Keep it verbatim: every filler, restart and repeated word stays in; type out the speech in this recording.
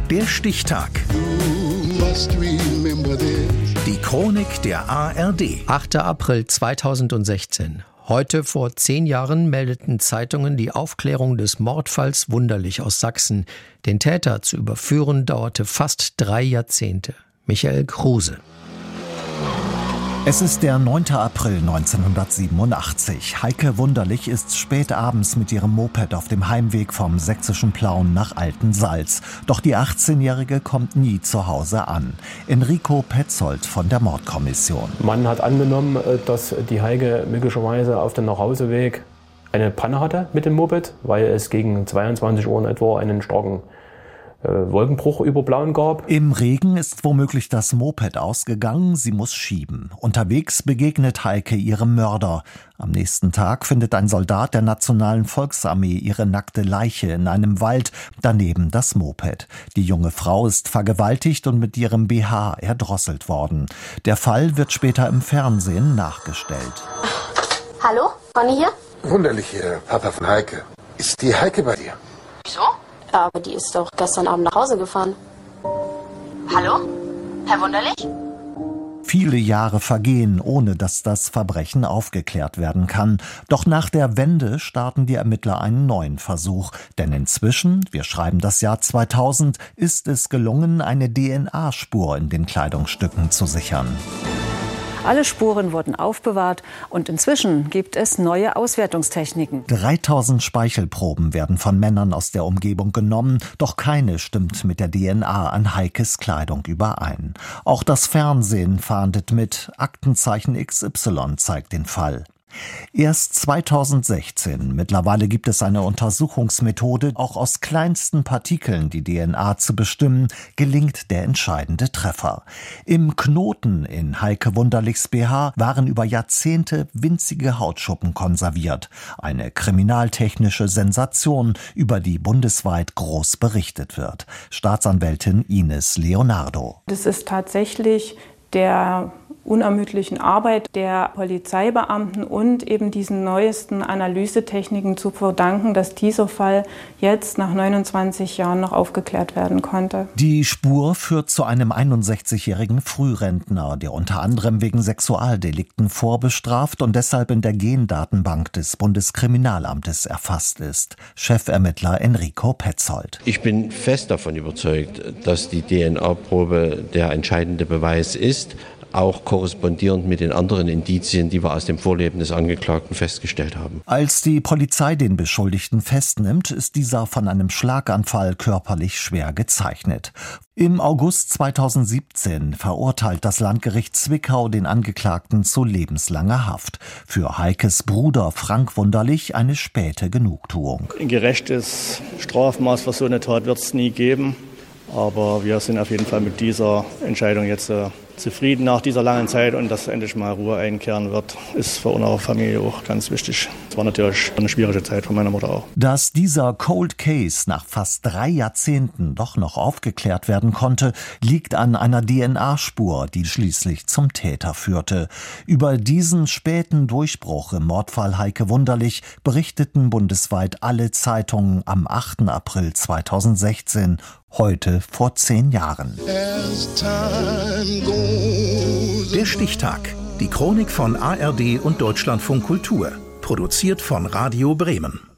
Der Stichtag. Die Chronik der A R D. achter April zweitausendsechzehn. Heute vor zehn Jahren meldeten Zeitungen die Aufklärung des Mordfalls Wunderlich aus Sachsen. Den Täter zu überführen dauerte fast drei Jahrzehnte. Michael Kruse. Es ist der neunte April neunzehnhundertsiebenundachtzig. Heike Wunderlich ist spät abends mit ihrem Moped auf dem Heimweg vom sächsischen Plauen nach Altensalz. Doch die achtzehnjährige kommt nie zu Hause an. Enrico Petzold von der Mordkommission. Man hat angenommen, dass die Heike möglicherweise auf dem Nachhauseweg eine Panne hatte mit dem Moped, weil es gegen zweiundzwanzig Uhr etwa einen starken Wolkenbruch über Plauen gab. Im Regen ist womöglich das Moped ausgegangen, sie muss schieben. Unterwegs begegnet Heike ihrem Mörder. Am nächsten Tag findet ein Soldat der Nationalen Volksarmee ihre nackte Leiche in einem Wald, daneben das Moped. Die junge Frau ist vergewaltigt und mit ihrem B H erdrosselt worden. Der Fall wird später im Fernsehen nachgestellt. Hallo, Conny hier? Wunderlich hier, Papa von Heike. Ist die Heike bei dir? Wieso? Ja, aber die ist doch gestern Abend nach Hause gefahren. Hallo? Herr Wunderlich? Viele Jahre vergehen, ohne dass das Verbrechen aufgeklärt werden kann. Doch nach der Wende starten die Ermittler einen neuen Versuch. Denn inzwischen, wir schreiben das Jahr zweitausend, ist es gelungen, eine D N A-Spur in den Kleidungsstücken zu sichern. Alle Spuren wurden aufbewahrt und inzwischen gibt es neue Auswertungstechniken. dreitausend Speichelproben werden von Männern aus der Umgebung genommen, doch keine stimmt mit der D N A an Heikes Kleidung überein. Auch das Fernsehen fahndet mit. Aktenzeichen X Y zeigt den Fall. Erst zweitausendsechzehn, mittlerweile gibt es eine Untersuchungsmethode, auch aus kleinsten Partikeln die D N A zu bestimmen, gelingt der entscheidende Treffer. Im Knoten in Heike Wunderlichs B H waren über Jahrzehnte winzige Hautschuppen konserviert. Eine kriminaltechnische Sensation, über die bundesweit groß berichtet wird. Staatsanwältin Ines Leonardo. Das ist tatsächlich der unermüdlichen Arbeit der Polizeibeamten und eben diesen neuesten Analysetechniken zu verdanken, dass dieser Fall jetzt nach neunundzwanzig Jahren noch aufgeklärt werden konnte. Die Spur führt zu einem einundsechzigjährigen Frührentner, der unter anderem wegen Sexualdelikten vorbestraft und deshalb in der Gendatenbank des Bundeskriminalamtes erfasst ist. Chefermittler Enrico Petzold. Ich bin fest davon überzeugt, dass die D N A-Probe der entscheidende Beweis ist, auch korrespondierend mit den anderen Indizien, die wir aus dem Vorleben des Angeklagten festgestellt haben. Als die Polizei den Beschuldigten festnimmt, ist dieser von einem Schlaganfall körperlich schwer gezeichnet. Im August zweitausendsiebzehn verurteilt das Landgericht Zwickau den Angeklagten zu lebenslanger Haft. Für Heikes Bruder Frank Wunderlich eine späte Genugtuung. Ein gerechtes Strafmaß für so eine Tat wird es nie geben. Aber wir sind auf jeden Fall mit dieser Entscheidung jetzt äh, zufrieden nach dieser langen Zeit, und dass endlich mal Ruhe einkehren wird, ist für unsere Familie auch ganz wichtig. Es war natürlich eine schwierige Zeit für meine Mutter auch. Dass dieser Cold Case nach fast drei Jahrzehnten doch noch aufgeklärt werden konnte, liegt an einer D N A-Spur, die schließlich zum Täter führte. Über diesen späten Durchbruch im Mordfall Heike Wunderlich berichteten bundesweit alle Zeitungen am achten April zweitausendsechzehn. Heute vor zehn Jahren. Der Stichtag. Die Chronik von A R D und Deutschlandfunk Kultur. Produziert von Radio Bremen.